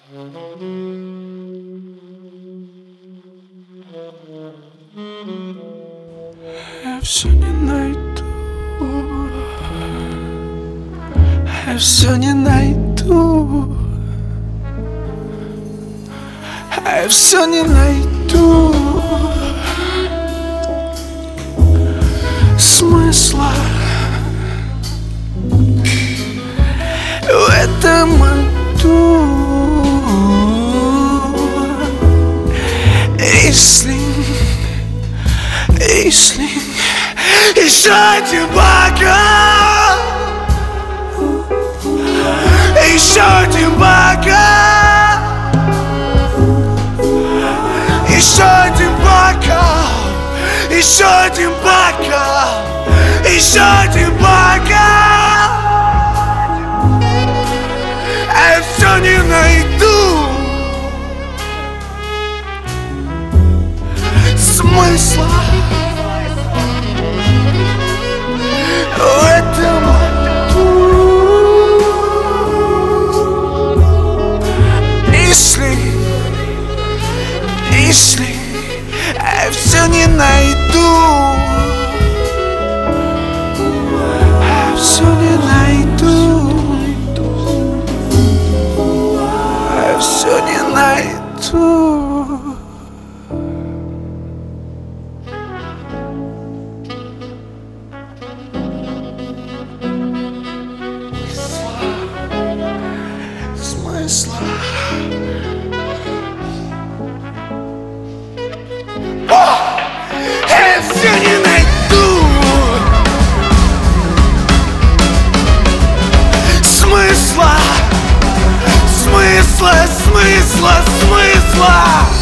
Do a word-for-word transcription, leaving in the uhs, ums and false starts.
Я все не найду, я все не найду, я все не найду смысла в этом аду. Если, если еще один бокал, еще один бокал, еще один бокал, еще один бокал, еще один бокал, я все не найду смысла в этом аду. Если, если я все не найду, я все не найду, я все не найду. Смысла. О! Я все не найду смысла, смысла, смысла, смысла.